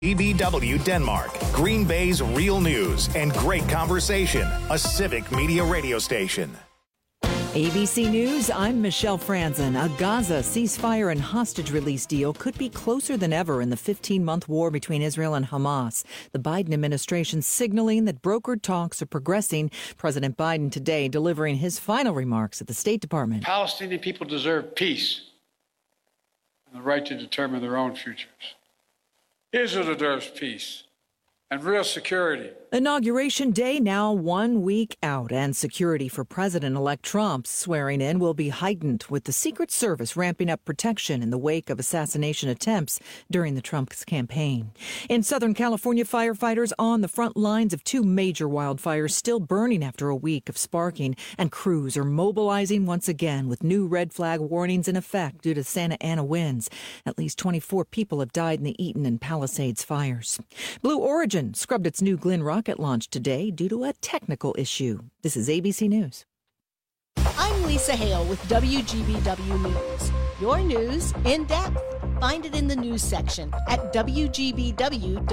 EBW Denmark, Green Bay's real news and great conversation. A Civic Media radio station. ABC News, I'm Michelle Franzen. A Gaza ceasefire and hostage release deal could be closer than ever in the 15-month war between Israel and Hamas. The Biden administration signaling that brokered talks are progressing. President Biden today delivering his final remarks at the State Department. Palestinian people deserve peace and the right to determine their own futures. Israel deserves peace and real security. Inauguration Day now 1 week out, and security for President-elect Trump's swearing in will be heightened, with the Secret Service ramping up protection in the wake of assassination attempts during the Trump's campaign. In Southern California, firefighters on the front lines of two major wildfires still burning after a week of sparking, and crews are mobilizing once again with new red flag warnings in effect due to Santa Ana winds. At least 24 people have died in the Eaton and Palisades fires. Blue Origin scrubbed its new Glen Rocket launch today due to a technical issue. This is ABC News. I'm Lisa Hale with WGBW News. Your news in depth. Find it in the news section at WGBW.FM.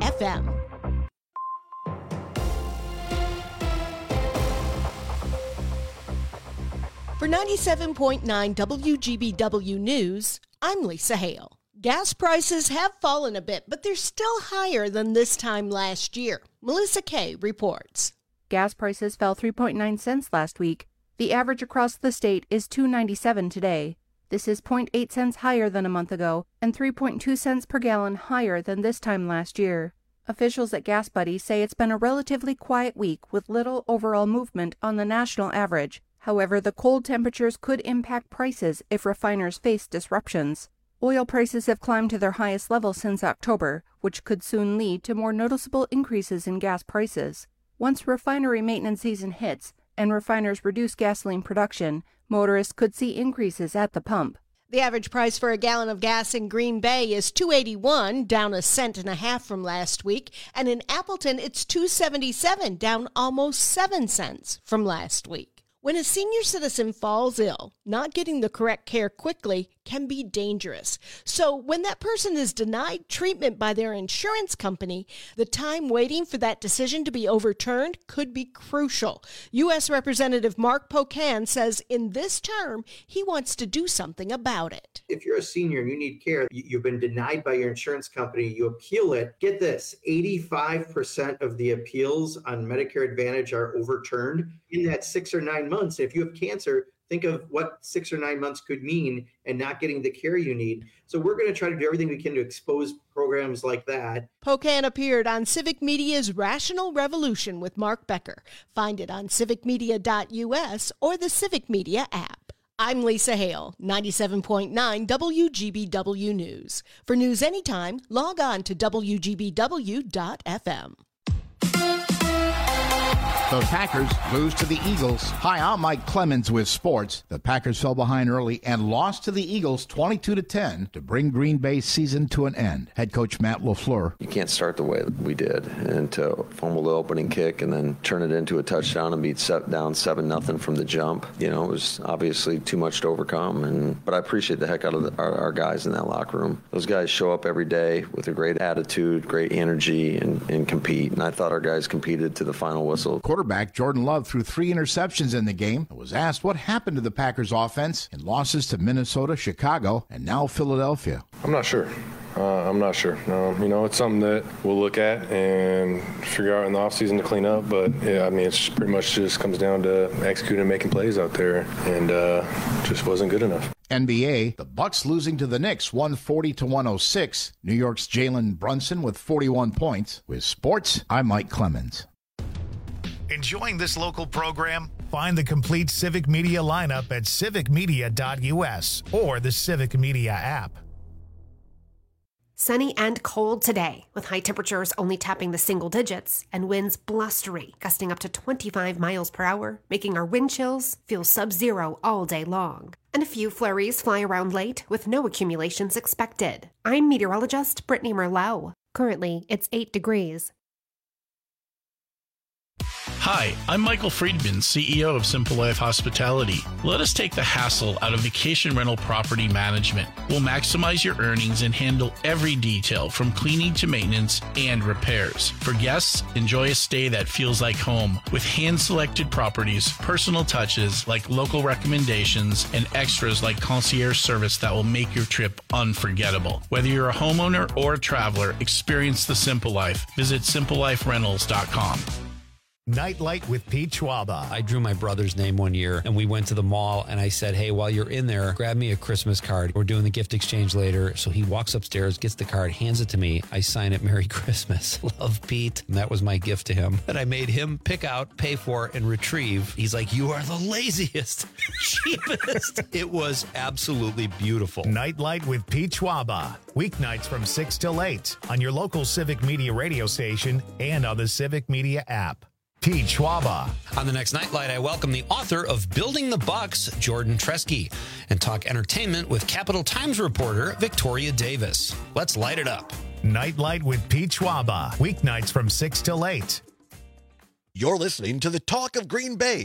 For 97.9 WGBW News, I'm Lisa Hale. Gas prices have fallen a bit, but they're still higher than this time last year. Melissa Kay reports. Gas prices fell 3.9 cents last week. The average across the state is $2.97 today. This is 0.8 cents higher than a month ago and 3.2 cents per gallon higher than this time last year. Officials at Gas Buddy say it's been a relatively quiet week with little overall movement on the national average. However, the cold temperatures could impact prices if refiners face disruptions. Oil prices have climbed to their highest level since October, which could soon lead to more noticeable increases in gas prices. Once refinery maintenance season hits and refiners reduce gasoline production, motorists could see increases at the pump. The average price for a gallon of gas in Green Bay is $2.81, down 1.5 cents from last week, and in Appleton it's $2.77, down almost 7 cents from last week. When a senior citizen falls ill, not getting the correct care quickly can be dangerous. So when that person is denied treatment by their insurance company, the time waiting for that decision to be overturned could be crucial. U.S. Representative Mark Pocan says in this term, he wants to do something about it. If you're a senior and you need care, you've been denied by your insurance company, you appeal it. Get this, 85% of the appeals on Medicare Advantage are overturned in that 6 or 9 months. If you have cancer, think of what 6 or 9 months could mean and not getting the care you need. So we're going to try to do everything we can to expose programs like that. Pocan appeared on Civic Media's Rational Revolution with Mark Becker. Find it on civicmedia.us or the Civic Media app. I'm Lisa Hale, 97.9 WGBW News. For news anytime, log on to WGBW.FM. The Packers lose to the Eagles. Hi, I'm Mike Clemens with sports. The Packers fell behind early and lost to the Eagles 22-10 to bring Green Bay's season to an end. Head coach Matt LaFleur. You can't start the way we did and to fumble the opening kick and then turn it into a touchdown and be down 7-0 from the jump. You know, it was obviously too much to overcome. But I appreciate the heck out of our guys in that locker room. Those guys show up every day with a great attitude, great energy, and compete. And I thought our guys competed to the final whistle. Quarterback Jordan Love threw 3 interceptions in the game. It was asked what happened to the Packers offense in losses to Minnesota, Chicago, and now Philadelphia. I'm not sure. It's something that we'll look at and figure out in the offseason to clean up. But, yeah, I mean, it's pretty much just comes down to executing and making plays out there, and just wasn't good enough. NBA, the Bucks losing to the Knicks 140-106. New York's Jalen Brunson with 41 points. With sports, I'm Mike Clemens. Enjoying this local program? Find the complete Civic Media lineup at civicmedia.us or the Civic Media app. Sunny and cold today, with high temperatures only tapping the single digits and winds blustery, gusting up to 25 miles per hour, making our wind chills feel sub-zero all day long. And a few flurries fly around late with no accumulations expected. I'm meteorologist Brittany Merlot. Currently, it's 8 degrees. Hi, I'm Michael Friedman, CEO of Simple Life Hospitality. Let us take the hassle out of vacation rental property management. We'll maximize your earnings and handle every detail from cleaning to maintenance and repairs. For guests, enjoy a stay that feels like home with hand-selected properties, personal touches like local recommendations, and extras like concierge service that will make your trip unforgettable. Whether you're a homeowner or a traveler, experience the Simple Life. Visit simpleliferentals.com. Nightlight with Pete Schwaba. I drew my brother's name one year and we went to the mall and I said, hey, while you're in there, grab me a Christmas card. We're doing the gift exchange later. So he walks upstairs, gets the card, hands it to me. I sign it, Merry Christmas. Love, Pete. And that was my gift to him that I made him pick out, pay for, and retrieve. He's like, you are the laziest, cheapest. It was absolutely beautiful. Nightlight with Pete Schwaba. Weeknights from 6 till 8 on your local Civic Media radio station and on the Civic Media app. Pete Schwaba. On the next Nightlight, I welcome the author of Building the Bucks, Jordan Tresky, and talk entertainment with Capital Times reporter Victoria Davis. Let's light it up. Nightlight with Pete Schwaba. Weeknights from 6 till 8. You're listening to the Talk of Green Bay,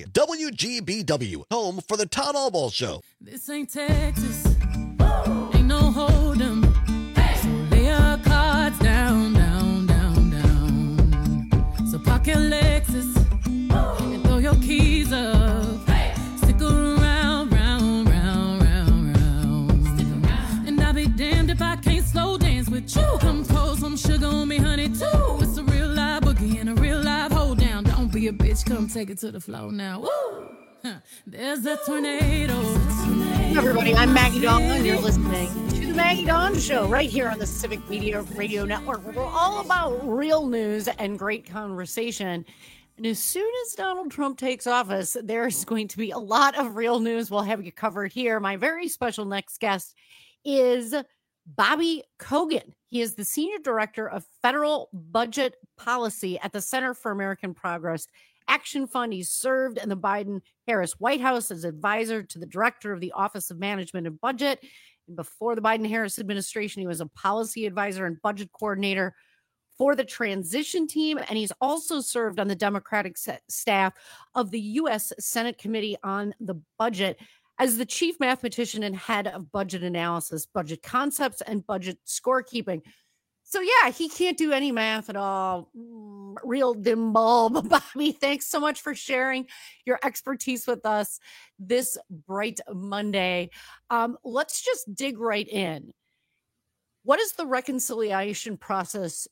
WGBW, home for the Todd Allball Show. This ain't Texas. Ain't no hold 'em. So lay your cards down, down, down, down. So park your Lexus and throw your keys up. Stick around, round, round, round, round. And I'll be damned if I can't slow dance with you. Come pour some sugar on me, honey, too. It's a real live boogie and a real live hold down. Don't be a bitch, come take it to the floor now. Woo! There's a tornado. Hey everybody, I'm Maggie Dawn, and you're listening to the Maggie Dawn Show right here on the Civic Media Radio Network, where we're all about real news and great conversation. And as soon as Donald Trump takes office, there's going to be a lot of real news we'll have you covered here. My very special next guest is Bobby Kogan. He is the Senior Director of Federal Budget Policy at the Center for American Progress Action Fund. He's served in the Biden-Harris White House as advisor to the director of the Office of Management and Budget. And before the Biden-Harris administration, he was a policy advisor and budget coordinator for the transition team. And he's also served on the Democratic staff of the U.S. Senate Committee on the Budget as the chief mathematician and head of budget analysis, budget concepts, and budget scorekeeping. So yeah, he can't do any math at all. Real dim bulb. Bobby, thanks so much for sharing your expertise with us this bright Monday. Let's just dig right in. What is the reconciliation process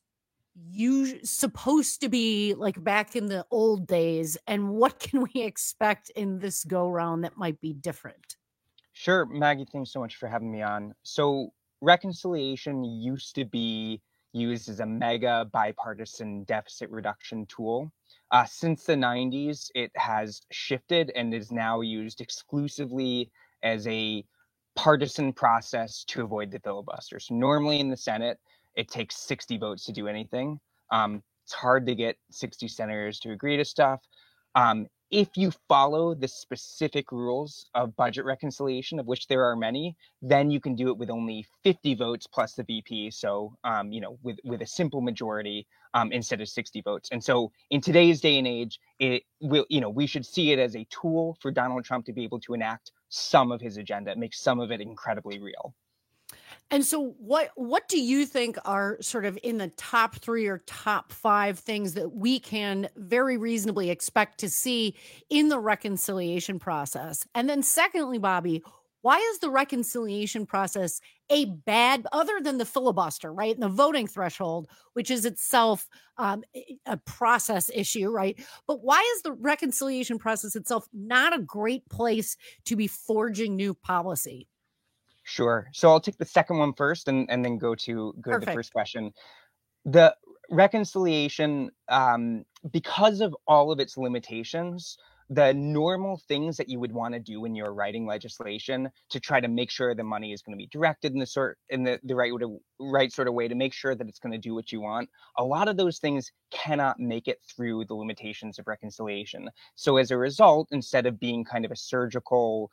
supposed to be like back in the old days? And what can we expect in this go round that might be different? Sure. Maggie, thanks so much for having me on. So reconciliation used to be used as a mega bipartisan deficit reduction tool. Since the 90s, it has shifted and is now used exclusively as a partisan process to avoid the filibuster. So normally in the Senate, it takes 60 votes to do anything. It's hard to get 60 senators to agree to stuff. If you follow the specific rules of budget reconciliation, of which there are many, then you can do it with only 50 votes plus the VP. So, with a simple majority instead of 60 votes. And so in today's day and age, we should see it as a tool for Donald Trump to be able to enact some of his agenda, make some of it incredibly real. And so what do you think are sort of in the top 3 or top 5 things that we can very reasonably expect to see in the reconciliation process? And then secondly, Bobby, why is the reconciliation process other than the filibuster, right? And the voting threshold, which is itself a process issue, right? But why is the reconciliation process itself not a great place to be forging new policy? Sure. So I'll take the second one first and then go to the first question. The reconciliation, because of all of its limitations, the normal things that you would want to do when you're writing legislation to try to make sure the money is going to be directed in the right sort of way to make sure that it's going to do what you want. A lot of those things cannot make it through the limitations of reconciliation. So as a result, instead of being kind of a surgical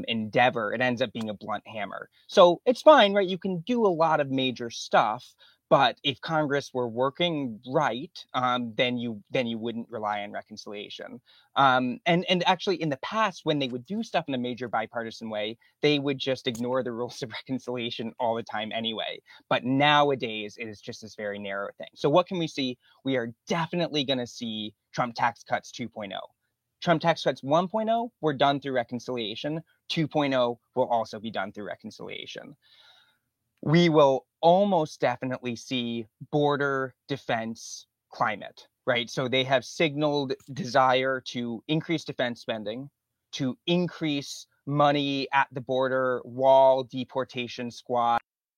endeavor, it ends up being a blunt hammer. So it's fine, right? You can do a lot of major stuff, But if Congress were working right, then you wouldn't rely on reconciliation. And actually, in the past, when they would do stuff in a major bipartisan way, they would just ignore the rules of reconciliation all the time anyway. But nowadays, it is just this very narrow thing. So what can we see? We are definitely going to see Trump tax cuts 2.0. Trump tax cuts 1.0 were done through reconciliation. 2.0 will also be done through reconciliation. We will almost definitely see border defense climate, right? So they have signaled desire to increase defense spending, to increase money at the border wall, deportation squad,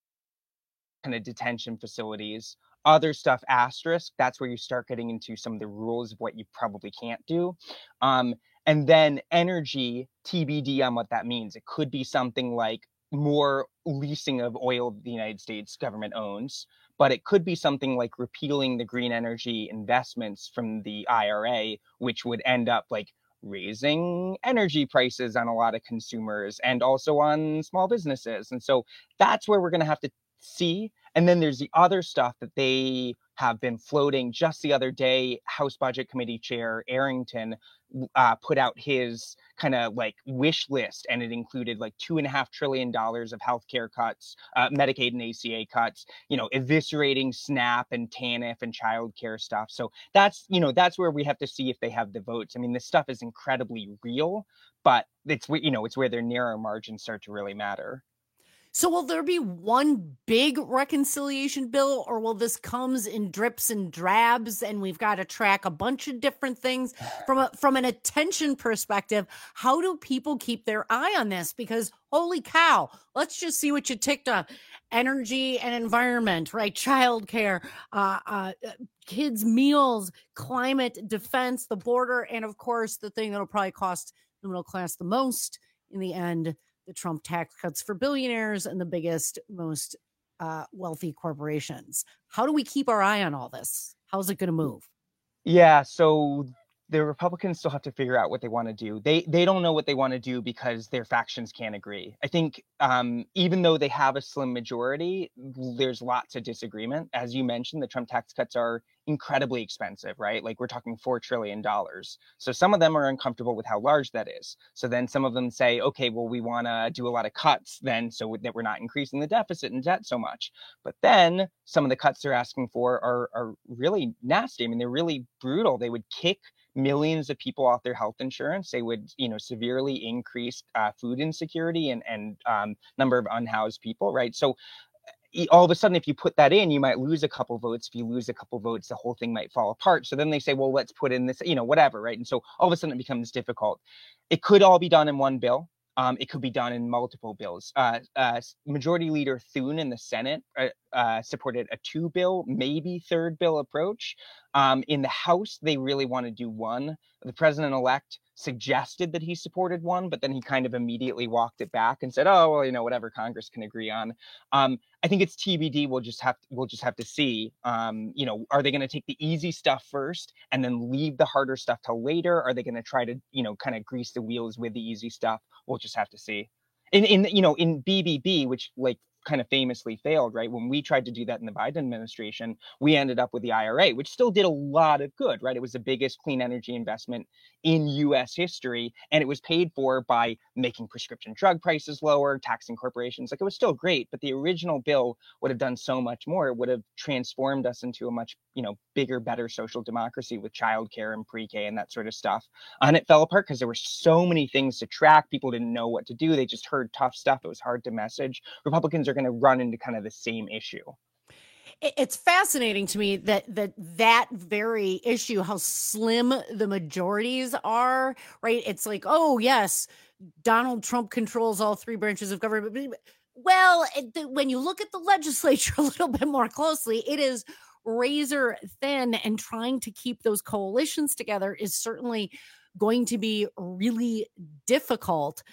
kind of detention facilities. Other stuff, asterisk, that's where you start getting into some of the rules of what you probably can't do. And then energy, TBD on what that means. It could be something like more leasing of oil the United States government owns, but it could be something like repealing the green energy investments from the IRA, which would end up like raising energy prices on a lot of consumers and also on small businesses. And so that's where we're going to have to see. And then there's the other stuff that they have been floating. Just the other day, House Budget Committee Chair Arrington put out his kind of like wish list, and it included like $2.5 trillion of healthcare cuts, Medicaid and ACA cuts, eviscerating SNAP and TANF and childcare stuff. So that's where we have to see if they have the votes. I mean, this stuff is incredibly real, but it's where their narrow margins start to really matter. So will there be one big reconciliation bill, or will this comes in drips and drabs and we've got to track a bunch of different things from an attention perspective? How do people keep their eye on this? Because holy cow, let's just see what you ticked off. Energy and environment, right? Childcare, kids' meals, climate, defense, the border, and of course, the thing that'll probably cost the middle class the most in the end, the Trump tax cuts for billionaires and the biggest, most wealthy corporations. How do we keep our eye on all this? How's it going to move? Yeah, so the Republicans still have to figure out what they want to do. They don't know what they want to do because their factions can't agree. I think even though they have a slim majority, there's lots of disagreement. As you mentioned, the Trump tax cuts are incredibly expensive, right? Like we're talking $4 trillion. So some of them are uncomfortable with how large that is. So then some of them say, okay, well, we want to do a lot of cuts then so that we're not increasing the deficit and debt so much. But then some of the cuts they're asking for are really nasty. I mean, they're really brutal. They would kick millions of people off their health insurance. They would, severely increase food insecurity and number of unhoused people, right? So all of a sudden, if you put that in, you might lose a couple votes. If you lose a couple votes, the whole thing might fall apart. So then they say, well, let's put in this, whatever, right? And so all of a sudden it becomes difficult. It could all be done in one bill. It could be done in multiple bills. Majority Leader Thune in the Senate supported a 2-bill, maybe 3rd bill approach. In the House, they really want to do one. The president-elect suggested that he supported one, but then he kind of immediately walked it back and said, oh, well, whatever Congress can agree on. I think it's TBD. We'll just have to see, are they going to take the easy stuff first and then leave the harder stuff till later? Are they going to try to, kind of grease the wheels with the easy stuff? We'll just have to see. In BBB, which kind of famously failed, right? When we tried to do that in the Biden administration, we ended up with the IRA, which still did a lot of good, right? It was the biggest clean energy investment in U.S. history, and it was paid for by making prescription drug prices lower, taxing corporations. It was still great, but the original bill would have done so much more. It would have transformed us into a much, bigger, better social democracy with childcare and pre-K and that sort of stuff. And it fell apart because there were so many things to track. People didn't know what to do. They just heard tough stuff. It was hard to message. Republicans are going to run into kind of the same issue. It's fascinating to me that very issue, how slim the majorities are, right? It's like, oh, yes, Donald Trump controls all 3 branches of government. Well, when you look at the legislature a little bit more closely, it is razor thin, and trying to keep those coalitions together is certainly going to be really difficult.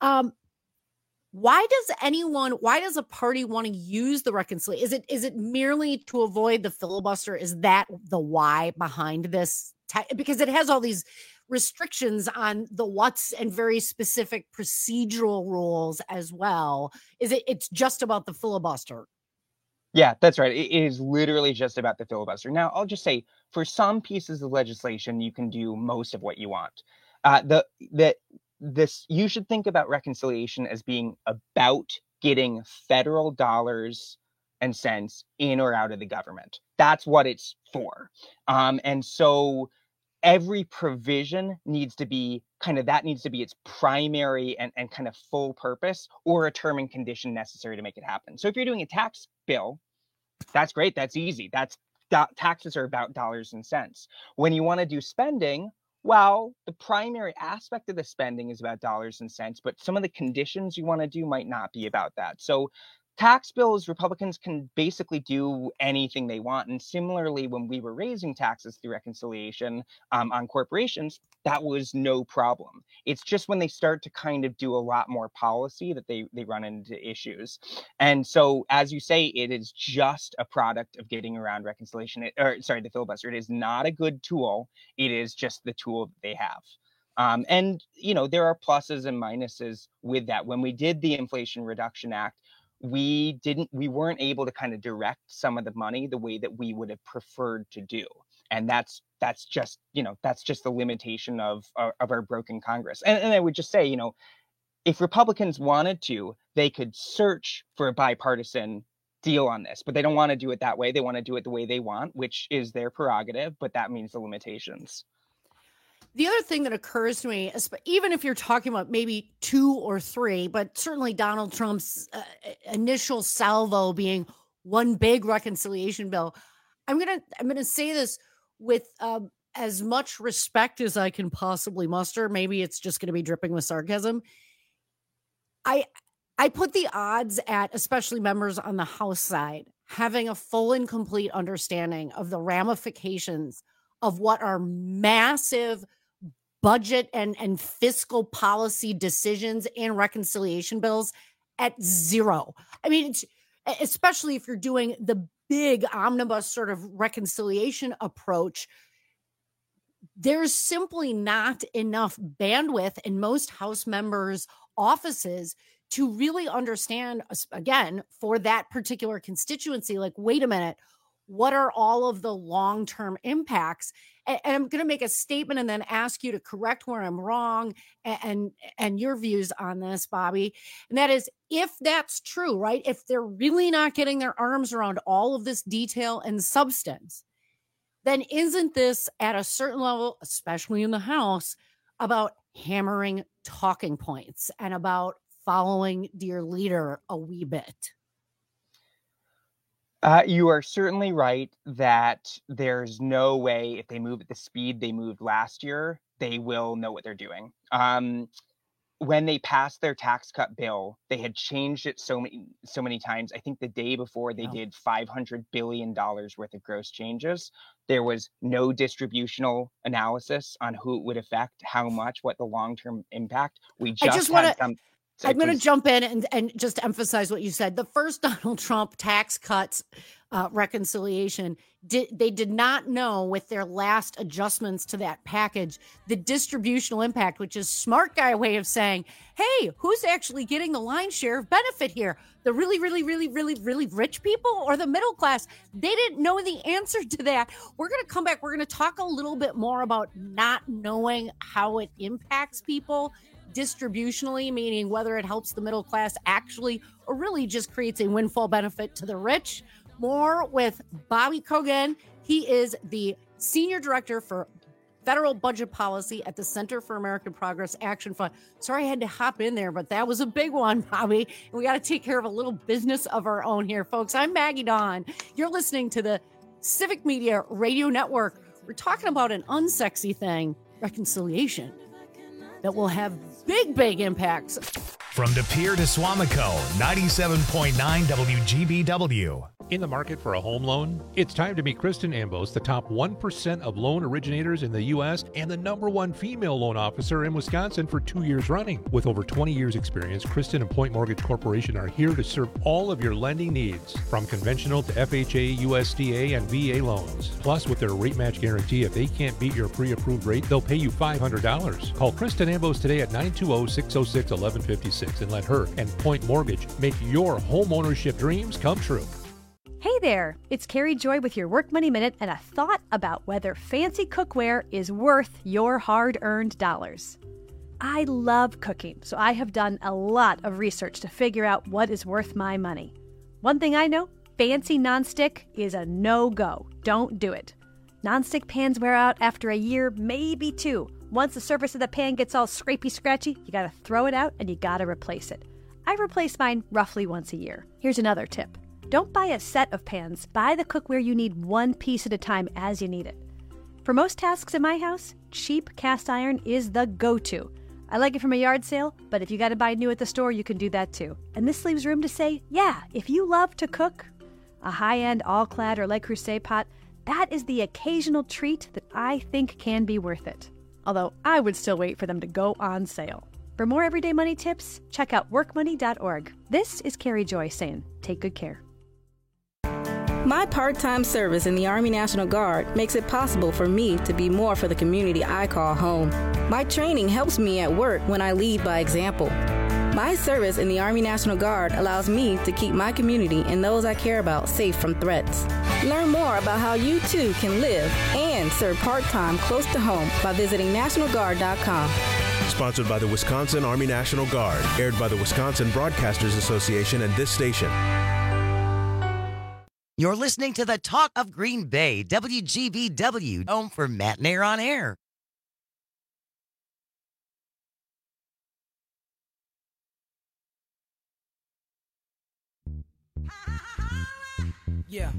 Why does a party want to use the reconciliation? Is it merely to avoid the filibuster? Is that the why behind this? Because it has all these restrictions on the what's and very specific procedural rules as well. It's just about the filibuster? Yeah, that's right. It is literally just about the filibuster. Now, I'll just say, for some pieces of legislation, you can do most of what you want. You should think about reconciliation as being about getting federal dollars and cents in or out of the government. That's what it's for. And so every provision needs to be its primary and kind of full purpose, or a term and condition necessary to make it happen. So if you're doing a tax bill, that's great. That's easy. Taxes are about dollars and cents. When you want to do spending, well, the primary aspect of the spending is about dollars and cents, but some of the conditions you want to do might not be about that. So tax bills, Republicans can basically do anything they want. And similarly, when we were raising taxes through reconciliation on corporations, that was no problem. It's just when they start to kind of do a lot more policy that they run into issues. And so, as you say, it is just a product of getting around reconciliation, the filibuster. It is not a good tool. It is just the tool that they have. And, there are pluses and minuses with that. When we did the Inflation Reduction Act, we weren't able to kind of direct some of the money the way that we would have preferred to do. And that's just the limitation of our broken Congress. And I would just say, if Republicans wanted to, they could search for a bipartisan deal on this, but they don't want to do it that way. They want to do it the way they want, which is their prerogative, but that means the limitations. The other thing that occurs to me, even if you're talking about maybe 2 or 3, but certainly Donald Trump's initial salvo being one big reconciliation bill, I'm gonna say this with as much respect as I can possibly muster. Maybe it's just going to be dripping with sarcasm. I put the odds at, especially members on the House side, having a full and complete understanding of the ramifications of what are massive budget and fiscal policy decisions and reconciliation bills at 0. I mean, especially if you're doing the big omnibus sort of reconciliation approach, there's simply not enough bandwidth in most House members' offices to really understand, again, for that particular constituency, like, wait a minute, what are all of the long-term impacts? And I'm going to make a statement and then ask you to correct where I'm wrong and your views on this, Bobby. And that is, if that's true, right? If they're really not getting their arms around all of this detail and substance, then isn't this at a certain level, especially in the House, about hammering talking points and about following dear leader a wee bit? You are certainly right that there's no way, if they move at the speed they moved last year, they will know what they're doing. When they passed their tax cut bill, they had changed it so many times. I think the day before they did $500 billion worth of gross changes. There was no distributional analysis on who it would affect, how much, what the long-term impact. I'm going to jump in and just emphasize what you said. The first Donald Trump tax cuts reconciliation, they did not know with their last adjustments to that package, the distributional impact, which is smart guy way of saying, hey, who's actually getting the lion's share of benefit here? The really, really, really, really, really rich people or the middle class? They didn't know the answer to that. We're going to come back. We're going to talk a little bit more about not knowing how it impacts people distributionally, meaning whether it helps the middle class actually or really just creates a windfall benefit to the rich. More with Bobby Kogan. He is the Senior Director for Federal Budget Policy at the Center for American Progress Action Fund. Sorry I had to hop in there, but that was a big one, Bobby. And we got to take care of a little business of our own here, folks. I'm Maggie Dawn. You're listening to the Civic Media Radio Network. We're talking about an unsexy thing, reconciliation, that will have big impacts. From De Pere to Suamico, 97.9 WGBW. In the market for a home loan? It's time to meet Kristen Ambos, the top 1% of loan originators in the U.S. and the #1 female loan officer in Wisconsin for 2 years running. With over 20 years experience, Kristen and Point Mortgage Corporation are here to serve all of your lending needs, from conventional to FHA, USDA, and VA loans. Plus, with their rate match guarantee, if they can't beat your pre-approved rate, they'll pay you $500. Call Kristen Ambos today at 920-606-1156 and let her and Point Mortgage make your home ownership dreams come true. Hey there, it's Carrie Joy with your Work Money Minute and a thought about whether fancy cookware is worth your hard-earned dollars. I love cooking, so I have done a lot of research to figure out what is worth my money. One thing I know, fancy nonstick is a no-go. Don't do it. Nonstick pans wear out after a year, maybe 2. Once the surface of the pan gets all scrapey-scratchy, you gotta throw it out and you gotta replace it. I replace mine roughly once a year. Here's another tip. Don't buy a set of pans. Buy the cookware you need one piece at a time as you need it. For most tasks in my house, cheap cast iron is the go-to. I like it from a yard sale, but if you got to buy new at the store, you can do that too. And this leaves room to say, yeah, if you love to cook, a high-end all-clad or Le Creuset pot, that is the occasional treat that I think can be worth it. Although I would still wait for them to go on sale. For more everyday money tips, check out workmoney.org. This is Carrie Joy saying, take good care. My part-time service in the Army National Guard makes it possible for me to be more for the community I call home. My training helps me at work when I lead by example. My service in the Army National Guard allows me to keep my community and those I care about safe from threats. Learn more about how you too can live and serve part-time close to home by visiting NationalGuard.com. Sponsored by the Wisconsin Army National Guard. Aired by the Wisconsin Broadcasters Association and this station. You're listening to the Talk of Green Bay, WGBW, home for Matt Nair on Air. Yeah.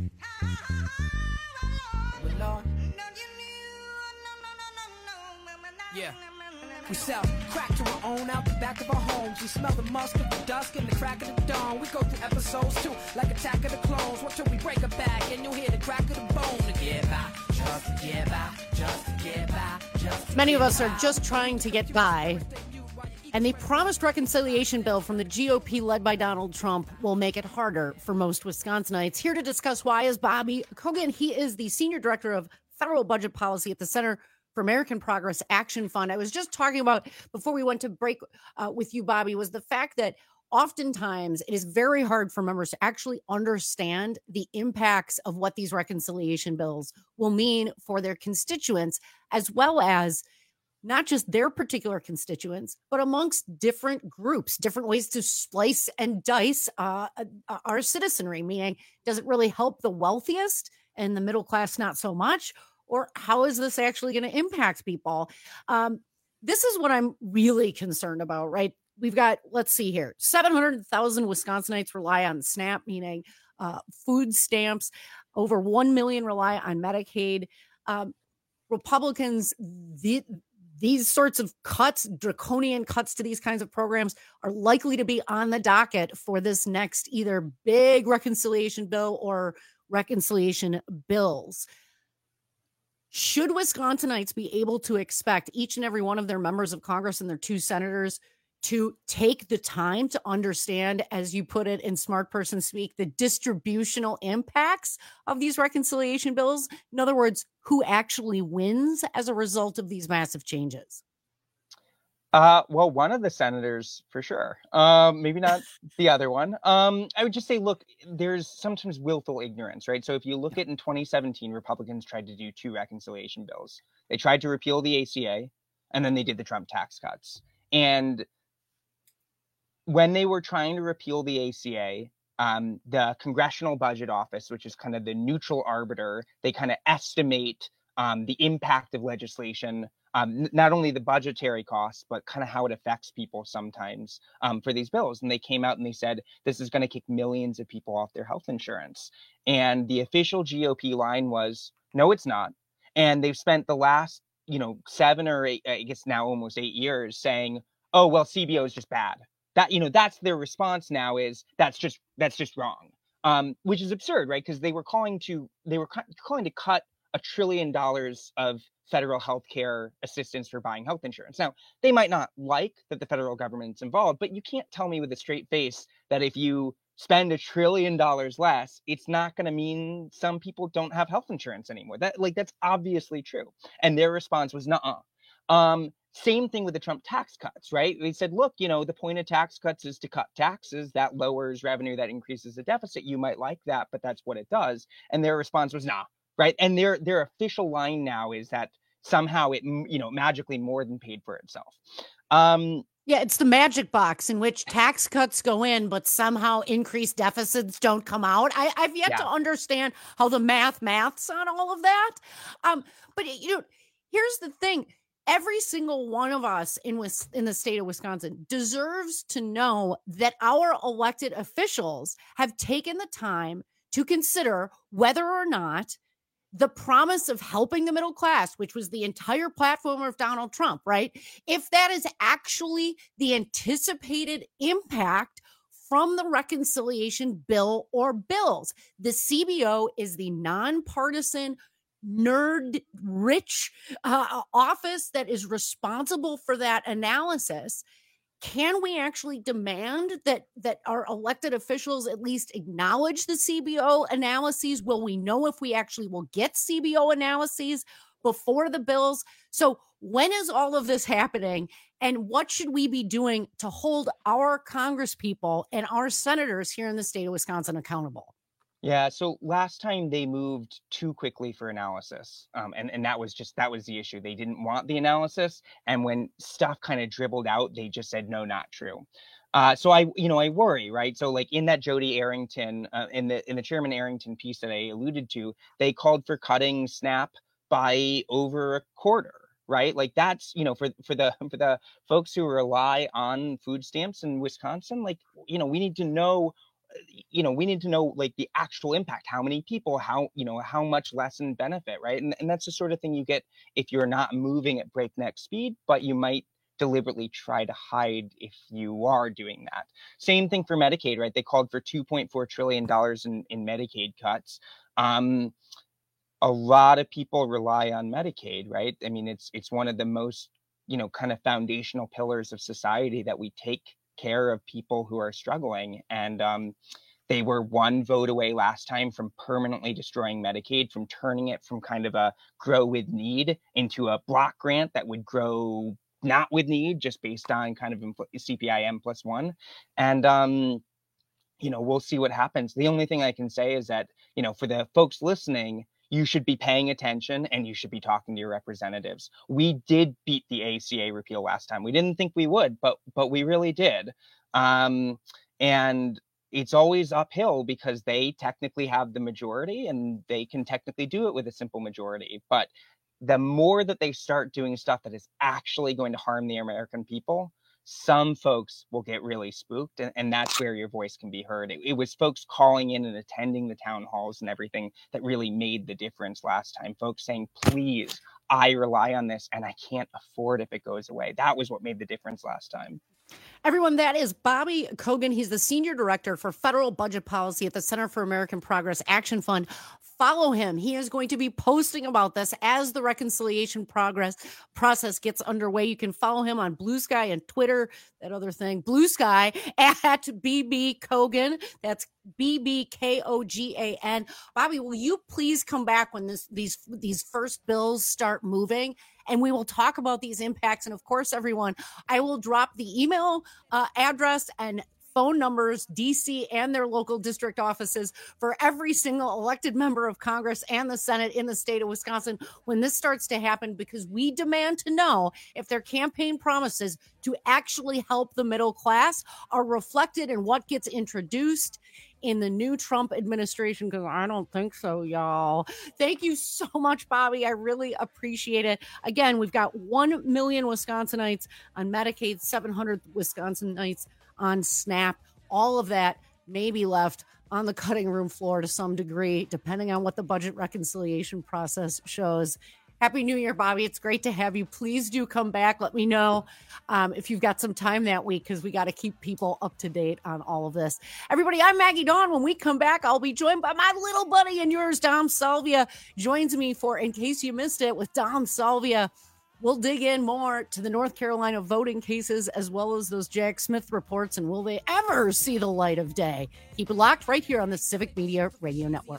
Yeah. We sell crack to our own out the back of our homes. We smell the musk of the dusk and the crack of the dawn. We go through episodes too, like Attack of the Clones. What till we break a back and you'll hear the crack of the bone. To get by, just to get by, just to get by, just to Many of us are just trying to get by. And the promised reconciliation bill from the GOP led by Donald Trump will make it harder for most Wisconsinites. Here to discuss why is Bobby Kogan. He is the Senior Director of Federal Budget Policy at the Center for American Progress Action Fund. I was just talking about, before we went to break with you, Bobby, was the fact that oftentimes it is very hard for members to actually understand the impacts of what these reconciliation bills will mean for their constituents, as well as not just their particular constituents, but amongst different groups, different ways to slice and dice our citizenry, meaning does it really help the wealthiest and the middle class not so much? Or how is this actually going to impact people? This is what I'm really concerned about, right? We've got, let's see here, 700,000 Wisconsinites rely on SNAP, meaning food stamps. Over 1 million rely on Medicaid. Republicans, these sorts of cuts, draconian cuts to these kinds of programs are likely to be on the docket for this next either big reconciliation bill or reconciliation bills. Should Wisconsinites be able to expect each and every one of their members of Congress and their 2 senators to take the time to understand, as you put it in smart person speak, the distributional impacts of these reconciliation bills? In other words, who actually wins as a result of these massive changes? Well, one of the senators for sure. Maybe not the other one. I would just say, look, there's sometimes willful ignorance, right? So if you look at in 2017, Republicans tried to do 2 reconciliation bills. They tried to repeal the ACA, and then they did the Trump tax cuts. And when they were trying to repeal the ACA, the Congressional Budget Office, which is kind of the neutral arbiter, they kind of estimate the impact of legislation, not only the budgetary costs, but kind of how it affects people sometimes for these bills. And they came out and they said, this is going to kick millions of people off their health insurance. And the official GOP line was, no, it's not. And they've spent the last, 7 or 8, I guess now almost 8 years saying, oh, well, CBO is just bad. That, that's their response now is that's just wrong, which is absurd, right? Because they were calling to cut $1 trillion of federal health care assistance for buying health insurance. Now, they might not like that the federal government's involved, but you can't tell me with a straight face that if you spend $1 trillion less, it's not going to mean some people don't have health insurance anymore. That's obviously true. And their response was, nuh-uh. Same thing with the Trump tax cuts, right? They said, look, the point of tax cuts is to cut taxes. That lowers revenue, that increases the deficit. You might like that, but that's what it does. And their response was, nah, right? And their official line now is that somehow it, magically more than paid for itself. Yeah, it's the magic box in which tax cuts go in, but somehow increased deficits don't come out. I've yet to understand how the maths on all of that. But here's the thing. Every single one of us in the state of Wisconsin deserves to know that our elected officials have taken the time to consider whether or not the promise of helping the middle class, which was the entire platform of Donald Trump, right? If that is actually the anticipated impact from the reconciliation bill or bills. The CBO is the nonpartisan, nerd-rich office that is responsible for that analysis. Can we actually demand that our elected officials at least acknowledge the CBO analyses? Will we know if we actually will get CBO analyses before the bills? So when is all of this happening? And what should we be doing to hold our congresspeople and our senators here in the state of Wisconsin accountable? Yeah, so last time they moved too quickly for analysis. And that was the issue. They didn't want the analysis. And when stuff kind of dribbled out, they just said, no, not true. So I worry, right? So like in that Jody Arrington, in the Chairman Arrington piece that I alluded to, they called for cutting SNAP by over a quarter, right? Like that's, for the folks who rely on food stamps in Wisconsin, like, we need to know like the actual impact, how many people, how much lessened benefit, right? And that's the sort of thing you get if you're not moving at breakneck speed, but you might deliberately try to hide if you are doing that. Same thing for Medicaid, right? They called for $2.4 trillion in Medicaid cuts. A lot of people rely on Medicaid, right? I mean, it's one of the most, kind of foundational pillars of society that we take care of people who are struggling. And they were one vote away last time from permanently destroying Medicaid, from turning it from kind of a grow with need into a block grant that would grow not with need, just based on kind of CPIM +1. And, we'll see what happens. The only thing I can say is that, for the folks listening, you should be paying attention and you should be talking to your representatives. We did beat the ACA repeal last time. We didn't think we would, but we really did. And it's always uphill because they technically have the majority and they can technically do it with a simple majority. But the more that they start doing stuff that is actually going to harm the American people, some folks will get really spooked, and that's where your voice can be heard. It was folks calling in and attending the town halls and everything that really made the difference last time. Folks saying, please, I rely on this and I can't afford if it goes away. That was what made the difference last time. Everyone, that is Bobby Kogan. He's the Senior Director for Federal Budget Policy at the Center for American Progress Action Fund. Follow him. He is going to be posting about this as the reconciliation process gets underway. You can follow him on Blue Sky and Twitter, that other thing, Blue Sky at BB Kogan. That's BBKOGAN. Bobby, will you please come back when these first bills start moving? And we will talk about these impacts. And of course, everyone, I will drop the email address and phone numbers, DC and their local district offices for every single elected member of Congress and the Senate in the state of Wisconsin when this starts to happen, because we demand to know if their campaign promises to actually help the middle class are reflected in what gets introduced in the new Trump administration, because I don't think so, y'all. Thank you so much, Bobby. I really appreciate it. Again, we've got 1 million Wisconsinites on Medicaid, 700 Wisconsinites on SNAP. All of that may be left on the cutting room floor to some degree, depending on what the budget reconciliation process shows. Happy New Year, Bobby. It's great to have you. Please do come back. Let me know if you've got some time that week, because we got to keep people up to date on all of this. Everybody, I'm Maggie Dawn. When we come back, I'll be joined by my little buddy and yours, Dom Salvia, joins me for In Case You Missed It with Dom Salvia. We'll dig in more to the North Carolina voting cases as well as those Jack Smith reports, and will they ever see the light of day? Keep it locked right here on the Civic Media Radio Network.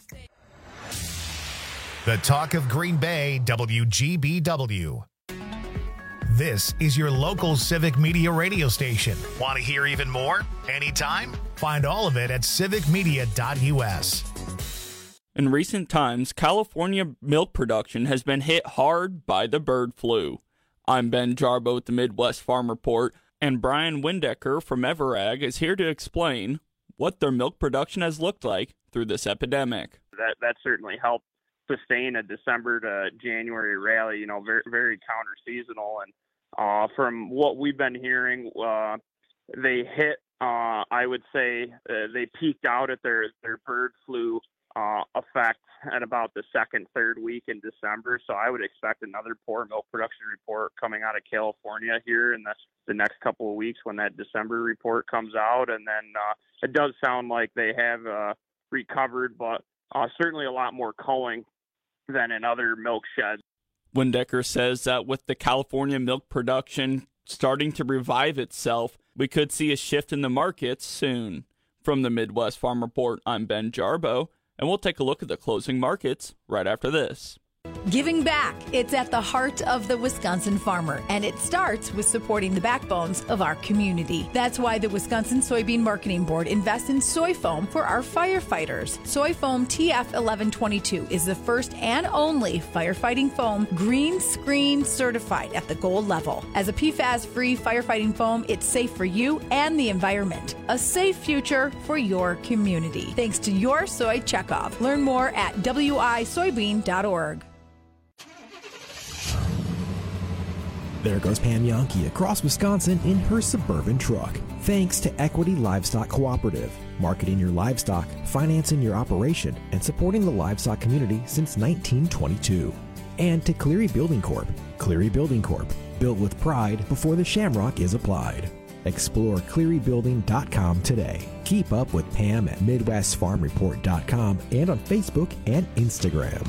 The Talk of Green Bay, WGBW. This is your local Civic Media radio station. Want to hear even more? Anytime? Find all of it at civicmedia.us. In recent times, California milk production has been hit hard by the bird flu. I'm Ben Jarbo with the Midwest Farm Report, and Brian Windecker from Everag is here to explain what their milk production has looked like through this epidemic. That certainly helped sustain a December to January rally, very, very counter-seasonal. And from what we've been hearing, they hit, I would say, they peaked out at their bird flu effect at about the second, third week in December. So I would expect another poor milk production report coming out of California here in the next couple of weeks when that December report comes out. And then it does sound like they have recovered, but certainly a lot more culling than in other milk sheds. Windecker says that with the California milk production starting to revive itself, we could see a shift in the markets soon. From the Midwest Farm Report, I'm Ben Jarbo, and we'll take a look at the closing markets right after this. Giving back. It's at the heart of the Wisconsin farmer, and it starts with supporting the backbones of our community. That's why the Wisconsin Soybean Marketing Board invests in soy foam for our firefighters. Soy foam TF1122 is the first and only firefighting foam green screen certified at the gold level. As a PFAS-free firefighting foam, it's safe for you and the environment. A safe future for your community. Thanks to your soy checkoff. Learn more at wisoybean.org. There goes Pam Yonke across Wisconsin in her Suburban truck. Thanks to Equity Livestock Cooperative, marketing your livestock, financing your operation, and supporting the livestock community since 1922. And to Cleary Building Corp. Cleary Building Corp. Built with pride before the shamrock is applied. Explore clearybuilding.com today. Keep up with Pam at MidwestFarmReport.com and on Facebook and Instagram.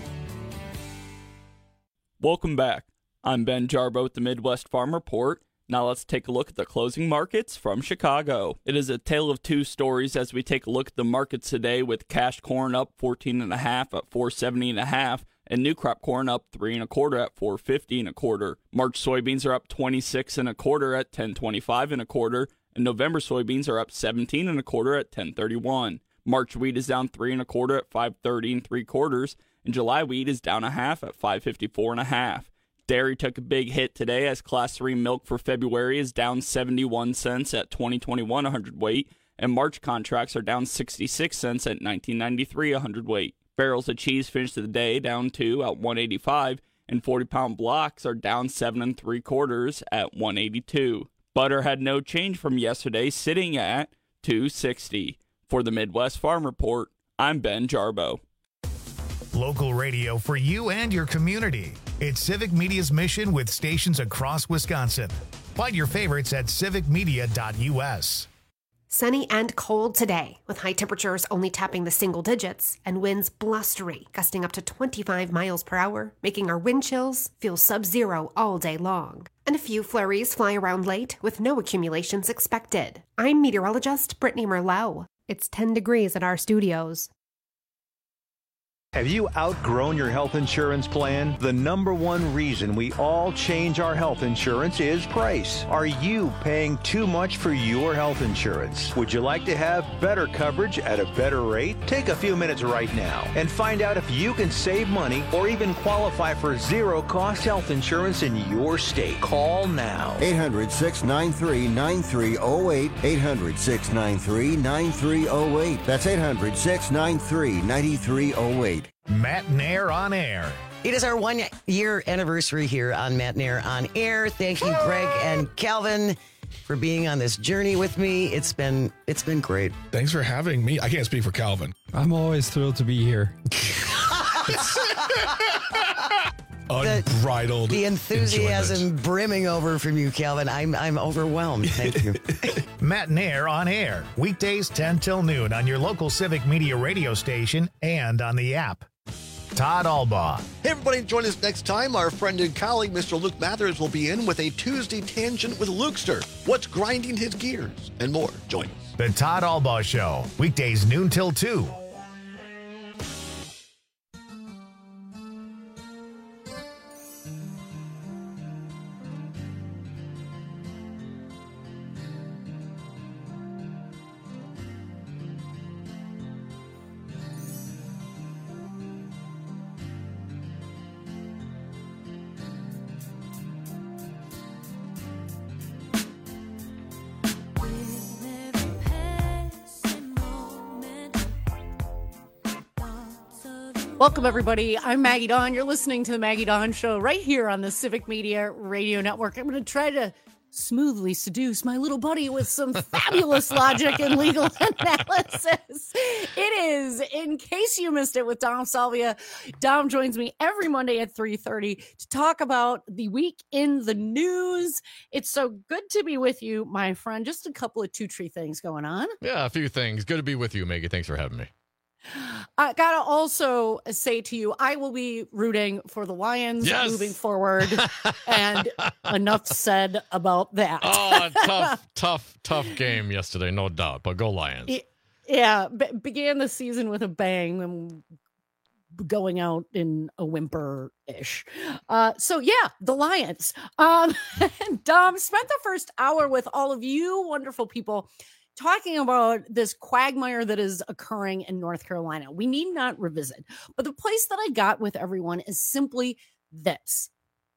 Welcome back. I'm Ben Jarbo with the Midwest Farm Report. Now let's take a look at the closing markets from Chicago. It is a tale of two stories as we take a look at the markets today, with cash corn up 14.5 at 470.5 and new crop corn up 3 1/4 at 450 1/4. March soybeans are up 26 1/4 at 1025 1/4, and November soybeans are up 17 1/4 at 1031. March wheat is down 3 1/4 at 530 3/4, and July wheat is down 1/2 at 554 1/2. Dairy took a big hit today as Class 3 milk for February is down 71 cents at 2021 a hundredweight, and March contracts are down 66 cents at 1993 a hundredweight. Barrels of cheese finished the day down 2 at 185, and 40-pound blocks are down 7 3/4 at 182. Butter had no change from yesterday, sitting at $2.60. For the Midwest Farm Report, I'm Ben Jarbo. Local radio for you and your community. It's Civic Media's mission with stations across Wisconsin. Find your favorites at civicmedia.us. Sunny and cold today, with high temperatures only tapping the single digits and winds blustery, gusting up to 25 miles per hour, making our wind chills feel sub-zero all day long. And a few flurries fly around late, with no accumulations expected. I'm meteorologist Brittany Merlot. It's 10 degrees at our studios. Have you outgrown your health insurance plan? The number one reason we all change our health insurance is price. Are you paying too much for your health insurance? Would you like to have better coverage at a better rate? Take a few minutes right now and find out if you can save money or even qualify for zero-cost health insurance in your state. Call now. 800-693-9308. 800-693-9308. That's 800-693-9308. Matt Nair on Air. It is our 1-year anniversary here on Matt Nair on Air. Thank you, Greg and Calvin, for being on this journey with me. It's been great. Thanks for having me. I can't speak for Calvin. I'm always thrilled to be here. Unbridled. The enthusiasm enjoyment. brimming over from you, Calvin. I'm overwhelmed. Thank you. Matt Nair on Air. Weekdays 10 till noon on your local Civic Media radio station and on the app. Todd Albaugh. Hey, everybody, join us next time. Our friend and colleague, Mr. Luke Mathers, will be in with a Tuesday Tangent with Lukester. What's grinding his gears? And more. Join us. The Todd Albaugh Show. Weekdays noon till 2. Welcome, everybody. I'm Maggie Dawn. You're listening to the Maggie Dawn Show right here on the Civic Media Radio Network. I'm going to try to smoothly seduce my little buddy with some fabulous logic and legal analysis. It is, in case you missed it, with Dom Salvia. Dom joins me every Monday at 3:30 to talk about the week in the news. It's so good to be with you, my friend. Just a couple of two-tree things going on. Yeah, a few things. Good to be with you, Maggie. Thanks for having me. I gotta also say to you, I will be rooting for the Lions moving forward. And enough said about that. Oh, tough game yesterday, no doubt. But go Lions. Began the season with a bang and going out in a whimper-ish. The Lions. And Dom spent the first hour with all of you wonderful people talking about this quagmire that is occurring in North Carolina. We need not revisit, but the place that I got with everyone is simply this.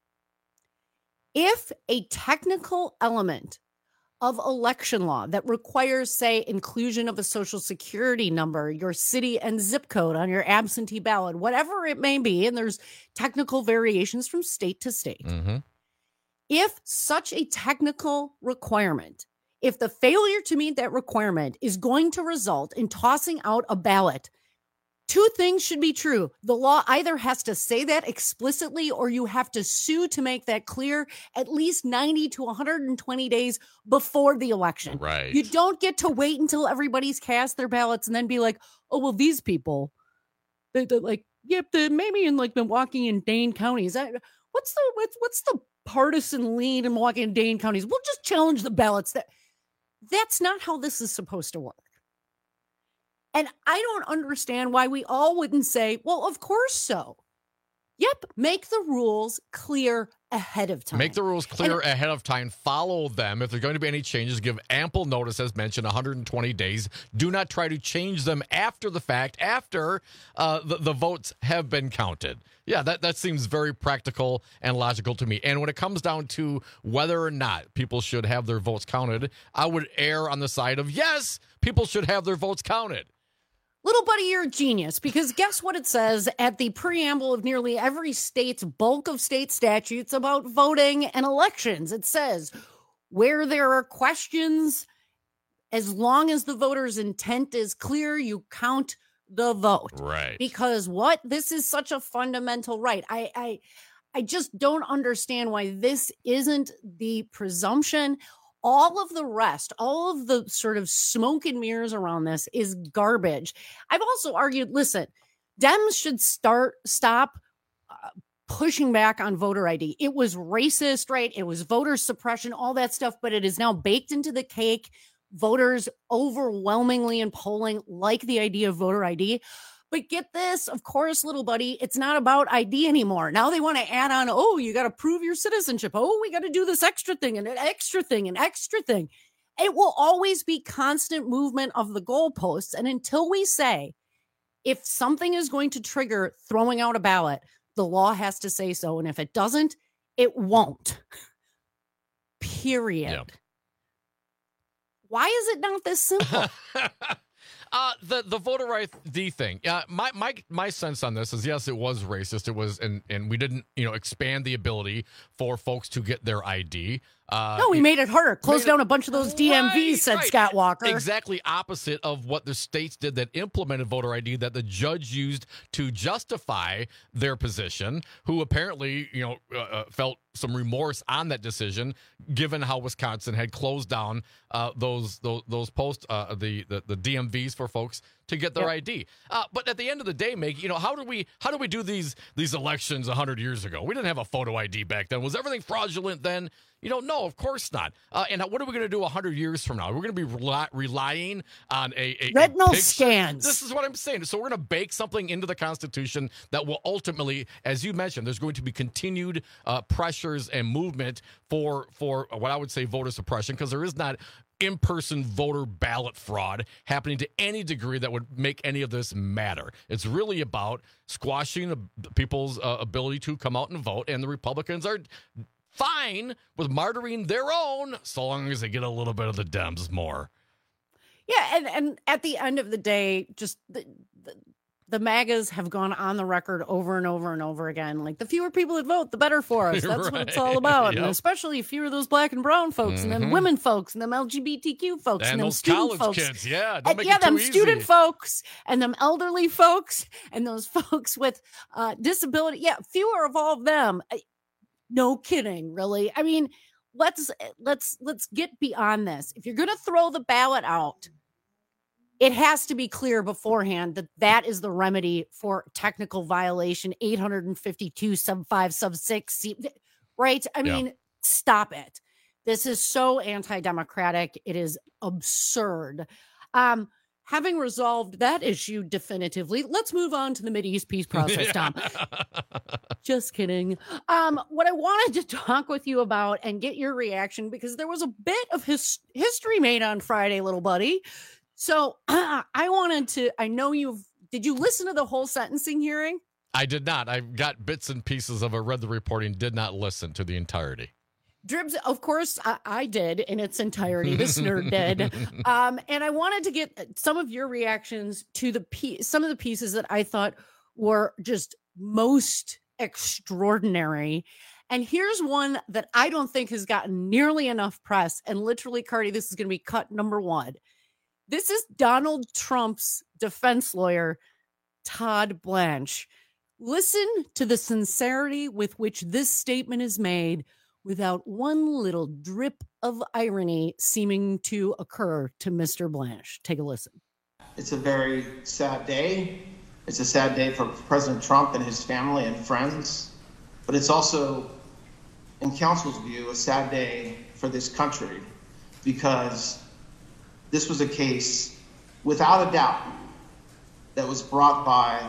If a technical element of election law that requires, say, inclusion of a social security number, your city and zip code on your absentee ballot, whatever it may be, and there's technical variations from state to state. Mm-hmm. If such a technical requirement, if the failure to meet that requirement is going to result in tossing out a ballot, two things should be true. The law either has to say that explicitly or you have to sue to make that clear at least 90 to 120 days before the election. Right. You don't get to wait until everybody's cast their ballots and then be like, oh, well, these people, they're like, maybe in like Milwaukee and Dane counties. What's the partisan lead in Milwaukee and Dane counties? We'll just challenge the ballots. That's not how this is supposed to work. And I don't understand why we all wouldn't say, well, of course so. Yep, make the rules clear ahead of time. Make the rules clear ahead of time. Follow them. If there's going to be any changes, give ample notice, as mentioned, 120 days. Do not try to change them after the fact, after the votes have been counted. Yeah, that seems very practical and logical to me. And when it comes down to whether or not people should have their votes counted, I would err on the side of, yes, people should have their votes counted. Little buddy, you're a genius, because guess what it says at the preamble of nearly every state's bulk of state statutes about voting and elections. It says, where there are questions, as long as the voter's intent is clear, you count the vote. Right. Because this is such a fundamental right. I just don't understand why this isn't the presumption. All of the rest, all of the sort of smoke and mirrors around this is garbage. I've also argued, listen, Dems should stop pushing back on voter ID. It was racist, right? It was voter suppression, all that stuff, but it is now baked into the cake. Voters overwhelmingly in polling like the idea of voter ID. But get this, of course, little buddy, it's not about ID anymore. Now they want to add on, oh, you got to prove your citizenship. Oh, we got to do this extra thing and an extra thing and extra thing. It will always be constant movement of the goalposts. And until we say, if something is going to trigger throwing out a ballot, the law has to say so. And if it doesn't, it won't. Period. Yep. Why is it not this simple? The voter ID thing. My sense on this is, yes, it was racist. It was, and we didn't, expand the ability for folks to get their ID. No, we made it harder. Closed down a bunch of those DMVs, said Scott Walker. Exactly opposite of what the states did that implemented voter ID, that the judge used to justify their position, who apparently, felt some remorse on that decision, given how Wisconsin had closed down those posts, the DMVs for folks to get their ID. But at the end of the day, Meg, how do we do these elections 100 years ago? We didn't have a photo ID back then. Was everything fraudulent then? No, of course not. And what are we going to do 100 years from now? We're going to be relying on a retinal picture. scans. This is what I'm saying. So we're going to bake something into the Constitution that will ultimately, as you mentioned, there's going to be continued pressures and movement for what I would say voter suppression, because there is not in-person voter ballot fraud happening to any degree that would make any of this matter. It's really about squashing the people's ability to come out and vote, and the Republicans are fine with martyring their own, so long as they get a little bit of the Dems more. Yeah, and at the end of the day, just the MAGAs have gone on the record over and over and over again. Like, the fewer people that vote, the better for us. That's what it's all about. Yep. And especially fewer of those black and brown folks, and then women folks, and them LGBTQ folks, and them those student college folks. kids. Yeah, don't make Yeah, it too them easy. student folks, and them elderly folks, and those folks with disability. Yeah, fewer of all of them. No kidding, really. I mean, let's get beyond this. If you're going to throw the ballot out, it has to be clear beforehand that that is the remedy for technical violation 852 sub 5 sub 6, right? I mean, stop it. This is so anti-democratic. It is absurd. Having resolved that issue definitively, let's move on to the Mideast peace process, Tom. Just kidding. What I wanted to talk with you about and get your reaction, because there was a bit of history made on Friday, little buddy. So I know did you listen to the whole sentencing hearing? I did not. I got bits and pieces of it, read the reporting, did not listen to the entirety. Dribs, of course, I did in its entirety. This nerd did. And I wanted to get some of your reactions to some of the pieces that I thought were just most extraordinary. And here's one that I don't think has gotten nearly enough press. And literally, Cardi, this is going to be cut number one. This is Donald Trump's defense lawyer, Todd Blanche. Listen to the sincerity with which this statement is made without one little drip of irony seeming to occur to Mr. Blanche. Take a listen. It's a very sad day. It's a sad day for President Trump and his family and friends. But it's also, in counsel's view, a sad day for this country, because this was a case, without a doubt, that was brought by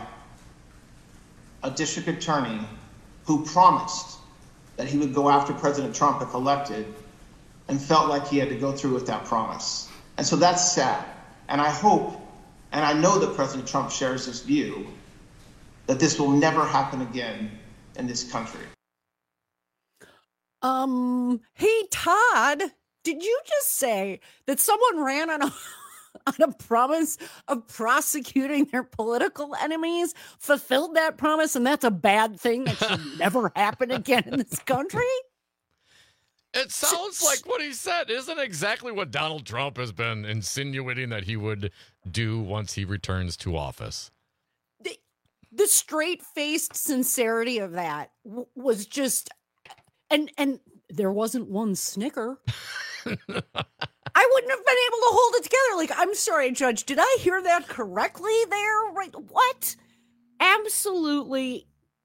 a district attorney who promised that he would go after President Trump if elected, and felt like he had to go through with that promise. And so that's sad. And I hope, and I know that President Trump shares this view, that this will never happen again in this country. Hey, Todd, did you just say that someone ran on a promise of prosecuting their political enemies, fulfilled that promise, and that's a bad thing that should never happen again in this country? It sounds like what he said. Isn't exactly what Donald Trump has been insinuating that he would do once he returns to office. The straight-faced sincerity of that was just, and there wasn't one snicker. I wouldn't have been able to hold it together. Like, I'm sorry, Judge, did I hear that correctly there? Right? What? Absolutely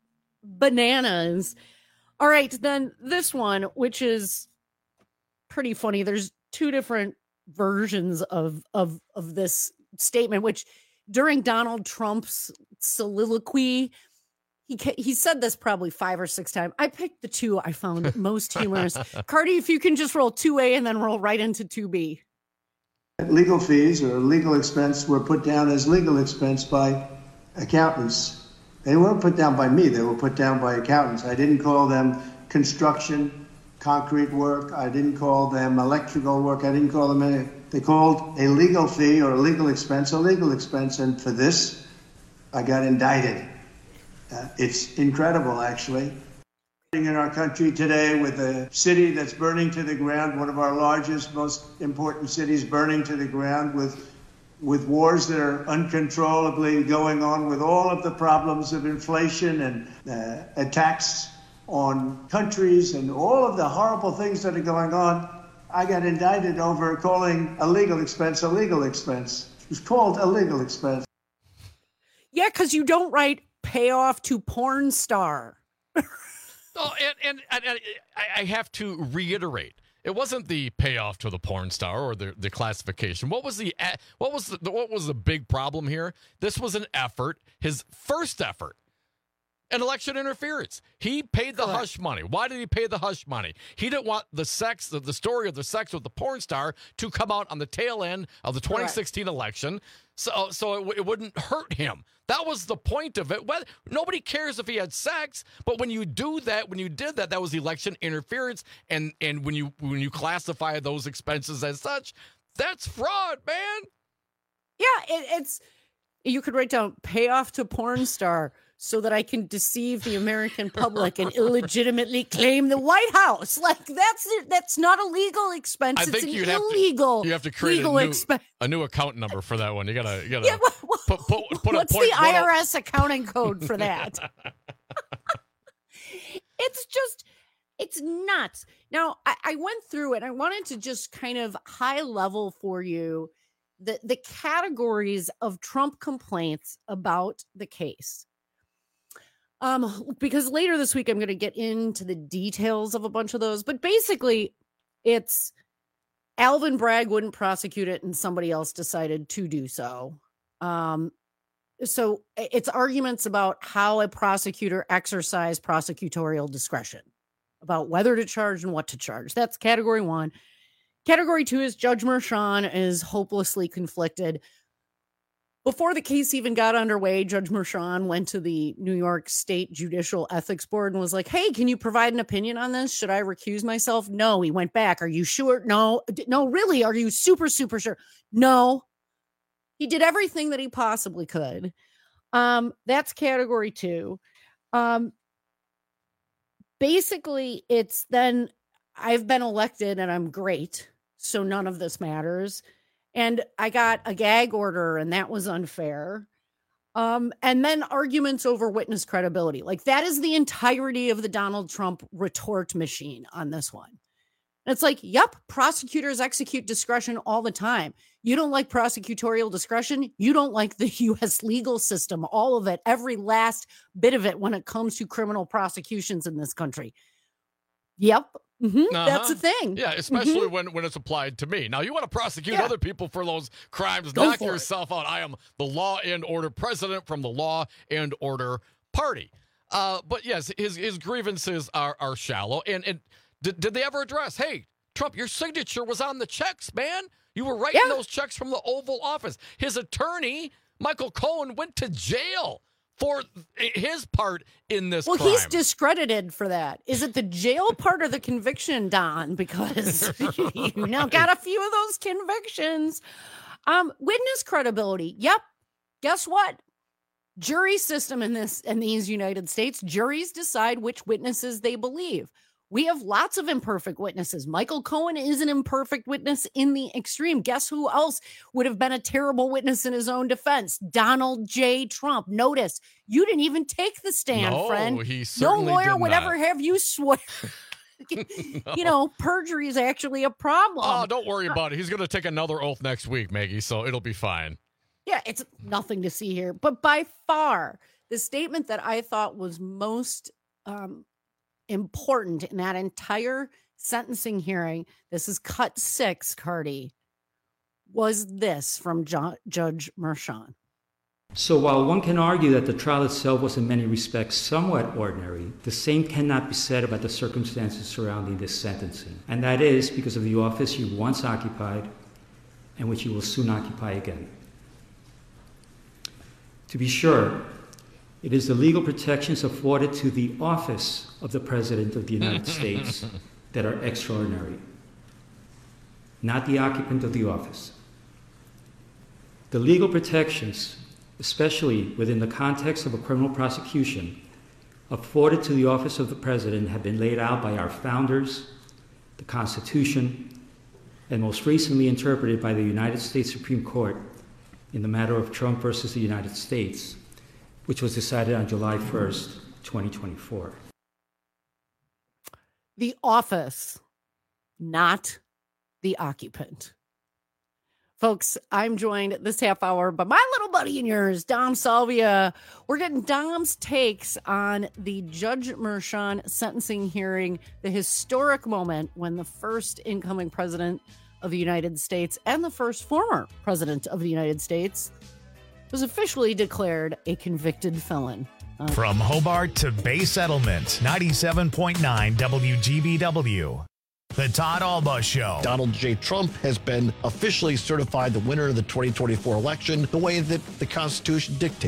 bananas. All right, then this one, which is pretty funny. There's two different versions of this statement, which during Donald Trump's soliloquy, he said this probably 5 or 6 times. I picked the two I found most humorous. Cardi, if you can just roll 2A and then roll right into 2B. Legal fees or legal expense were put down as legal expense by accountants. They weren't put down by me. They were put down by accountants. I didn't call them construction, concrete work. I didn't call them electrical work. I didn't call them any. They called a legal fee or a legal expense. And for this, I got indicted. It's incredible, actually. In our country today, with a city that's burning to the ground, one of our largest, most important cities burning to the ground, with wars that are uncontrollably going on, with all of the problems of inflation and attacks on countries and all of the horrible things that are going on, I got indicted over calling a legal expense a legal expense. It was called a legal expense. Yeah, because you don't write payoff to porn star. Oh, and I have to reiterate, it wasn't the payoff to the porn star or the classification. What was the big problem here? This was an effort, his first effort, an election interference. He paid the hush money. Why did he pay the hush money? He didn't want the story of the sex with the porn star to come out on the tail end of the 2016 election, so it wouldn't hurt him. That was the point of it. Well, nobody cares if he had sex, but when you do that, when you did that, that was election interference. And when you classify those expenses as such, that's fraud, man. Yeah, You could write down payoff to porn star so that I can deceive the American public and illegitimately claim the White House. Like that's not a legal expense. I think it's you have to create a new account number for that one. You gotta put what's the IRS accounting code for that? It's nuts. Now, I went through it. I wanted to just kind of high level for you the categories of Trump complaints about the case. Because later this week, I'm going to get into the details of a bunch of those. But basically, it's Alvin Bragg wouldn't prosecute it and somebody else decided to do so. So it's arguments about how a prosecutor exercised prosecutorial discretion about whether to charge and what to charge. That's category 1. Category 2 is Judge Merchan is hopelessly conflicted. Before the case even got underway, Judge Merchan went to the New York State Judicial Ethics Board and was like, hey, can you provide an opinion on this? Should I recuse myself? No. He went back. Are you sure? No. No, really? Are you super, super sure? No. He did everything that he possibly could. That's category 2. Basically, it's then I've been elected and I'm great, so none of this matters. And I got a gag order, and that was unfair. And then arguments over witness credibility. Like, that is the entirety of the Donald Trump retort machine on this one. And it's like, yep, prosecutors execute discretion all the time. You don't like prosecutorial discretion? You don't like the U.S. legal system, all of it, every last bit of it when it comes to criminal prosecutions in this country. Yep. That's the thing. Yeah, especially when it's applied to me. Now, you want to prosecute other people for those crimes, knock yourself out. I am the law and order president from the law and order party. But yes, his grievances are shallow. And did they ever address, hey, Trump, your signature was on the checks, man. You were writing those checks from the Oval Office. His attorney, Michael Cohen, went to jail for his part in this crime. He's discredited for that. Is it the jail part or the conviction, Don? Because you now got a few of those convictions. Witness credibility. Yep. Guess what? Jury system in these United States, juries decide which witnesses they believe. We have lots of imperfect witnesses. Michael Cohen is an imperfect witness in the extreme. Guess who else would have been a terrible witness in his own defense? Donald J. Trump. Notice, you didn't even take the stand, friend. He certainly no lawyer did would not. ever have you swear. You know, perjury is actually a problem. Oh, don't worry about it. He's going to take another oath next week, Maggie, so it'll be fine. Yeah, it's nothing to see here. But by far, the statement that I thought was most important in that entire sentencing hearing, this is cut 6, Cardi, was this from Judge Merchan. So while one can argue that the trial itself was in many respects somewhat ordinary, the same cannot be said about the circumstances surrounding this sentencing. And that is because of the office you once occupied and which you will soon occupy again. To be sure, it is the legal protections afforded to the office of the President of the United States that are extraordinary, not the occupant of the office. The legal protections, especially within the context of a criminal prosecution, afforded to the office of the President have been laid out by our founders, the Constitution, and most recently interpreted by the United States Supreme Court in the matter of Trump versus the United States, which was decided on July 1st, 2024. The office, not the occupant. Folks, I'm joined this half hour by my little buddy and yours, Dom Salvia. We're getting Dom's takes on the Judge Merchan sentencing hearing, the historic moment when the first incoming president of the United States and the first former president of the United States was officially declared a convicted felon. From Hobart to Bay Settlement, 97.9 WGBW. The Todd Alba Show. Donald J. Trump has been officially certified the winner of the 2024 election the way that the Constitution dictates.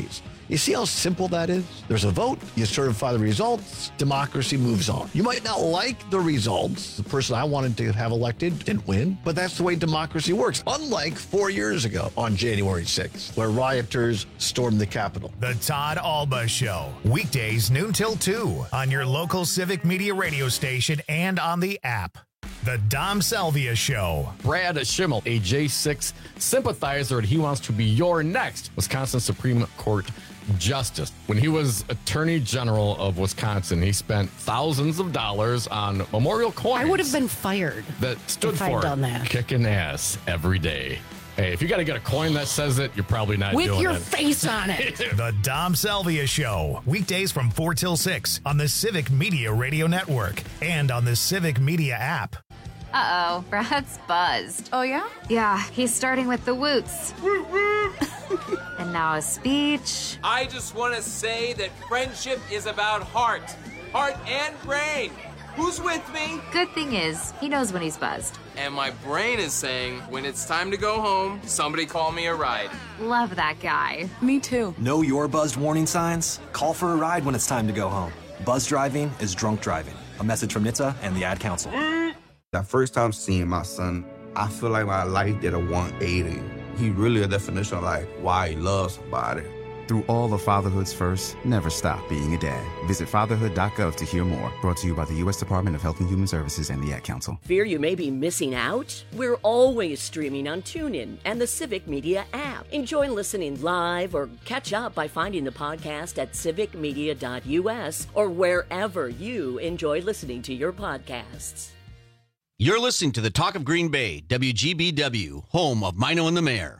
You see how simple that is? There's a vote, you certify the results, democracy moves on. You might not like the results. The person I wanted to have elected didn't win, but that's the way democracy works. Unlike 4 years ago on January 6th, where rioters stormed the Capitol. The Todd Alba Show, weekdays noon till 2 on your local Civic Media radio station and on the app. The Dom Salvia Show. Brad Schimmel, a J6 sympathizer, and he wants to be your next Wisconsin Supreme Court Justice. When he was Attorney General of Wisconsin, he spent thousands of dollars on memorial coins. I would have been fired that stood if I'd for done that. kicking ass every day. Hey, if you got to get a coin that says it, you're probably not doing it. With your face on it. The Dom Salvia Show, weekdays from 4 till 6 on the Civic Media Radio Network and on the Civic Media app. Uh-oh, Brad's buzzed. Oh, yeah? Yeah, he's starting with the woots. And now a speech. I just want to say that friendship is about heart and brain. Who's with me? Good thing is, he knows when he's buzzed. And my brain is saying, when it's time to go home, somebody call me a ride. Love that guy. Me too. Know your buzzed warning signs? Call for a ride when it's time to go home. Buzz driving is drunk driving. A message from NHTSA and the Ad Council. The first time seeing my son, I feel like my life did a 180. He really a definition of like why he loves somebody. Through all of fatherhood's first, never stop being a dad. Visit fatherhood.gov to hear more. Brought to you by the U.S. Department of Health and Human Services and the Ad Council. Fear you may be missing out? We're always streaming on TuneIn and the Civic Media app. Enjoy listening live or catch up by finding the podcast at civicmedia.us or wherever you enjoy listening to your podcasts. You're listening to the Talk of Green Bay, WGBW, home of Mino and the Mayor.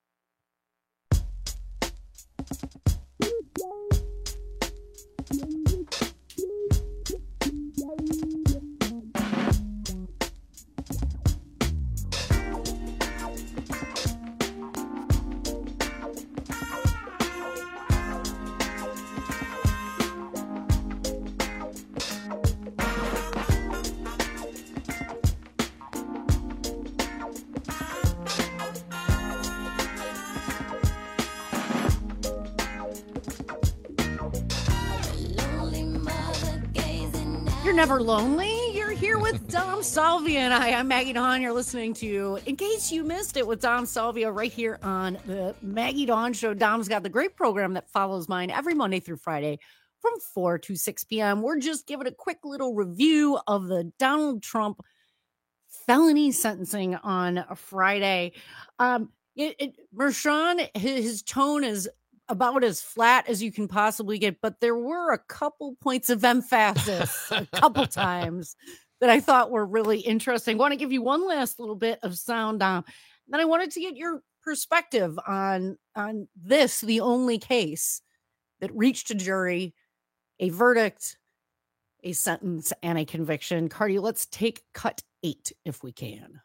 You're never lonely. You're here with Dom Salvia and I'm Maggie Dawn. You're listening to In Case You Missed It with Dom Salvia right here on the Maggie Dawn Show. Dom's got the great program that follows mine every Monday through Friday from 4 to 6 p.m. We're just giving a quick little review of the Donald Trump felony sentencing on a Friday. Mershon, his tone is about as flat as you can possibly get, but there were a couple points of emphasis a couple times that I thought were really interesting. I want to give you one last little bit of sound, Dom. Then I wanted to get your perspective on this, the only case that reached a jury, a verdict, a sentence, and a conviction. Cardi, let's take cut 8 if we can.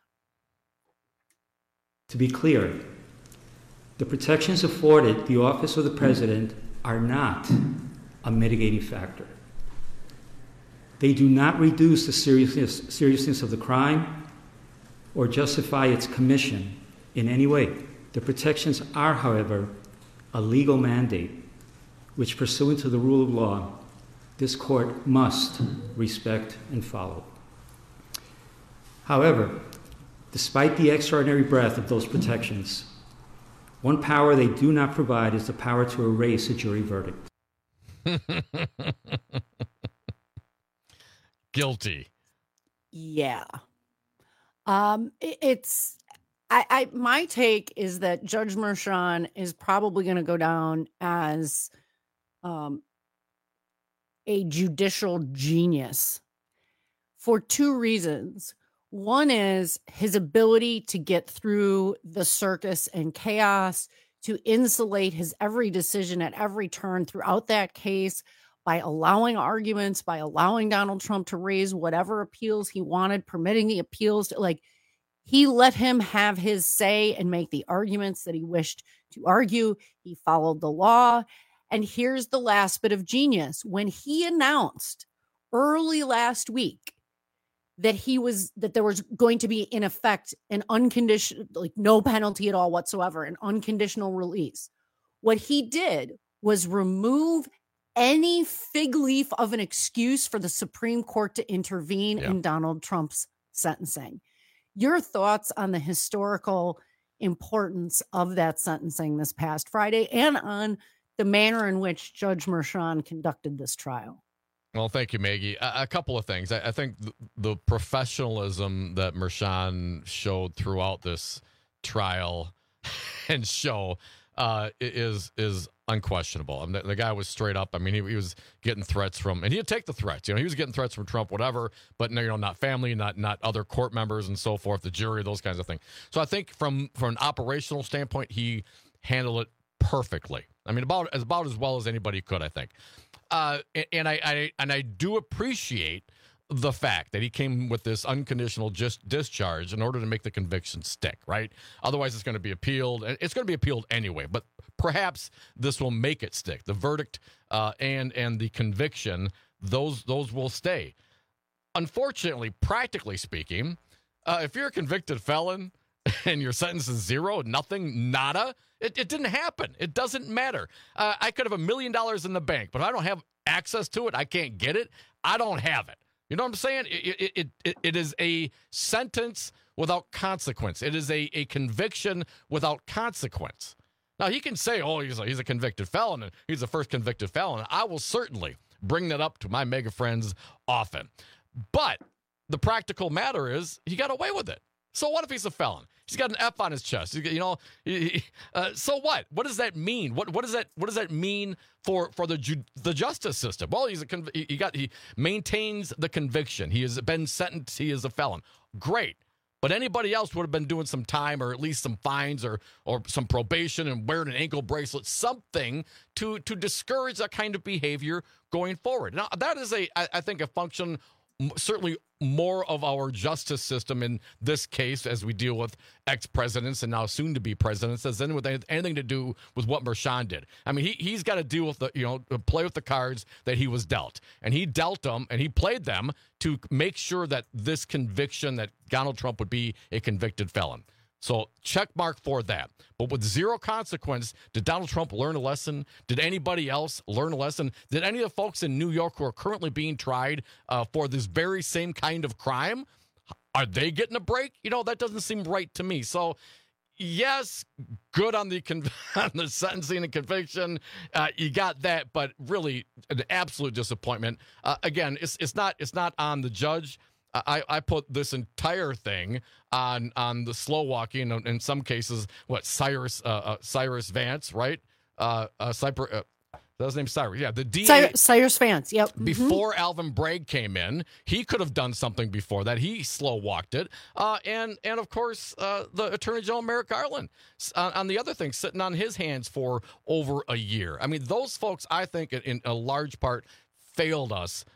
To be clear, the protections afforded the office of the president are not a mitigating factor. They do not reduce the seriousness of the crime or justify its commission in any way. The protections are, however, a legal mandate, which, pursuant to the rule of law, this court must respect and follow. However, despite the extraordinary breadth of those protections, one power they do not provide is the power to erase a jury verdict. Guilty. Yeah. It's my take is that Judge Mershon is probably going to go down as a judicial genius for two reasons. One is his ability to get through the circus and chaos, to insulate his every decision at every turn throughout that case by allowing arguments, by allowing Donald Trump to raise whatever appeals he wanted, permitting the appeals to, he let him have his say and make the arguments that he wished to argue. He followed the law. And here's the last bit of genius. When he announced early last week that there was going to be, in effect, an unconditional, no penalty at all whatsoever, an unconditional release. What he did was remove any fig leaf of an excuse for the Supreme Court to intervene in Donald Trump's sentencing. Your thoughts on the historical importance of that sentencing this past Friday and on the manner in which Judge Merchan conducted this trial? Well, thank you, Maggie. A couple of things. I think the professionalism that Merchan showed throughout this trial and show is unquestionable. I mean, the guy was straight up. I mean, he was getting threats from, and he'd take the threats. He was getting threats from Trump, whatever, but not family, not other court members and so forth, the jury, those kinds of things. So I think from an operational standpoint, he handled it perfectly. I mean, about as well as anybody could, I think. And I do appreciate the fact that he came with this unconditional discharge in order to make the conviction stick, right? Otherwise, it's going to be appealed. It's going to be appealed anyway, but perhaps this will make it stick. The verdict and the conviction, those will stay. Unfortunately, practically speaking, if you're a convicted felon and your sentence is zero, nothing, nada, it didn't happen. It doesn't matter. I could have $1 million in the bank, but if I don't have access to it, I can't get it, I don't have it. You know what I'm saying? It is a sentence without consequence. It is a conviction without consequence. Now, he can say, oh, he's a convicted felon, and he's the first convicted felon. I will certainly bring that up to my mega friends often. But the practical matter is he got away with it. So what if he's a felon? He's got an F on his chest. So what? What does that mean? What does that mean for the justice system? Well, he maintains the conviction. He has been sentenced. He is a felon. Great. But anybody else would have been doing some time or at least some fines or some probation and wearing an ankle bracelet, something to discourage that kind of behavior going forward. Now, that is I think a function certainly more of our justice system in this case as we deal with ex-presidents and now soon-to-be presidents has anything to do with what Merchan did. I mean, he's got to deal with play with the cards that he was dealt. And he dealt them and he played them to make sure that this conviction that Donald Trump would be a convicted felon. So check mark for that. But with zero consequence, did Donald Trump learn a lesson? Did anybody else learn a lesson? Did any of the folks in New York who are currently being tried for this very same kind of crime, are they getting a break? That doesn't seem right to me. So, yes, good on the sentencing and conviction. You got that, but really an absolute disappointment. Again, it's not on the judge. I put this entire thing on the slow walking, in some cases, Cyrus Vance, right? That's his name, Cyrus. Yeah, the DA. Cyrus Vance, yep. Before Alvin Bragg came in, he could have done something before that. He slow walked it. And of course, the Attorney General Merrick Garland on the other thing, sitting on his hands for over a year. I mean, those folks, I think, in a large part, failed us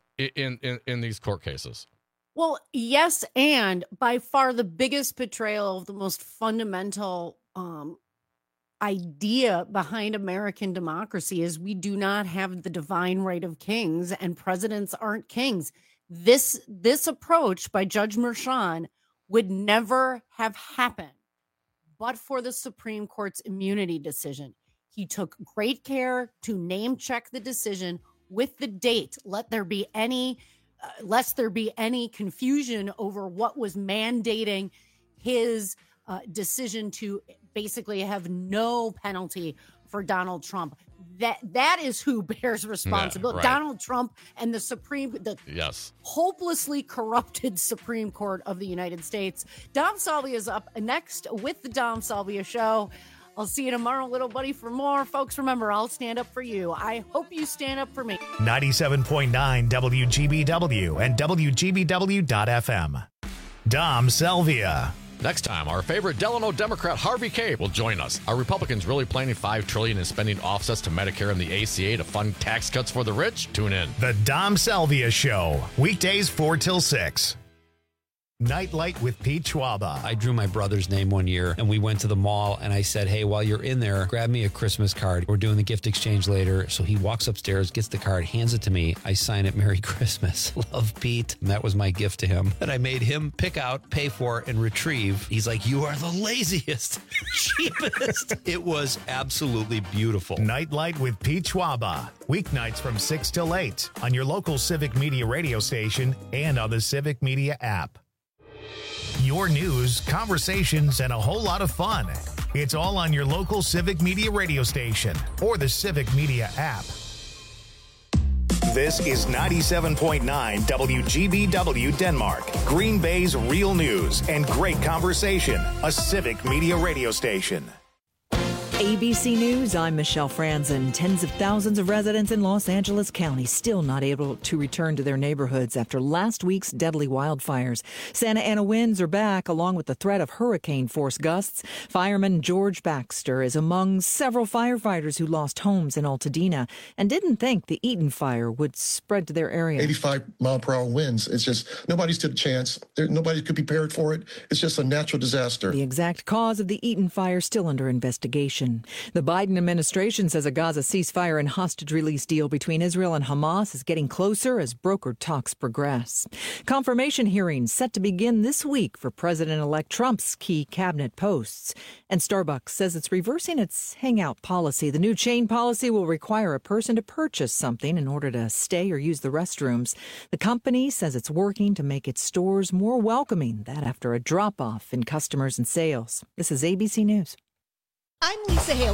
in these court cases. Well, yes, and by far the biggest betrayal of the most fundamental idea behind American democracy is we do not have the divine right of kings, and presidents aren't kings. This approach by Judge Merchan would never have happened but for the Supreme Court's immunity decision. He took great care to name check the decision with the date, lest there be any confusion over what was mandating his decision to basically have no penalty for Donald Trump. That is who bears responsibility. Yeah, right. Donald Trump and the hopelessly corrupted Supreme Court of the United States. Dom Salvia is up next with the Dom Salvia Show. I'll see you tomorrow, little buddy, for more. Folks, remember, I'll stand up for you. I hope you stand up for me. 97.9 WGBW and WGBW.FM. Dom Salvia. Next time, our favorite Delano Democrat Harvey Kaye will join us. Are Republicans really planning $5 trillion in spending offsets to Medicare and the ACA to fund tax cuts for the rich? Tune in. The Dom Salvia Show, weekdays 4 till 6. Nightlight with Pete Schwaba. I drew my brother's name one year, and we went to the mall, and I said, hey, while you're in there, grab me a Christmas card. We're doing the gift exchange later. So he walks upstairs, gets the card, hands it to me. I sign it, Merry Christmas. Love, Pete. And that was my gift to him. And I made him pick out, pay for, and retrieve. He's like, you are the laziest, cheapest. It was absolutely beautiful. Nightlight with Pete Schwaba. Weeknights from 6 till 8 on your local Civic Media radio station and on the Civic Media app. Your news, conversations, and a whole lot of fun. It's all on your local Civic Media radio station or the Civic Media app. This is 97.9 WGBW Denmark, Green Bay's real news and great conversation, a Civic Media radio station. ABC News, I'm Michelle Franzen. Tens of thousands of residents in Los Angeles County still not able to return to their neighborhoods after last week's deadly wildfires. Santa Ana winds are back, along with the threat of hurricane-force gusts. Fireman George Baxter is among several firefighters who lost homes in Altadena and didn't think the Eaton fire would spread to their area. 85-mile-per-hour winds. It's just nobody stood a chance. Nobody could be prepared for it. It's just a natural disaster. The exact cause of the Eaton fire still under investigation. The Biden administration says a Gaza ceasefire and hostage release deal between Israel and Hamas is getting closer as brokered talks progress. Confirmation hearings set to begin this week for President-elect Trump's key cabinet posts. And Starbucks says it's reversing its hangout policy. The new chain policy will require a person to purchase something in order to stay or use the restrooms. The company says it's working to make its stores more welcoming, that after a drop-off in customers and sales. This is ABC News. I'm Lisa Hale.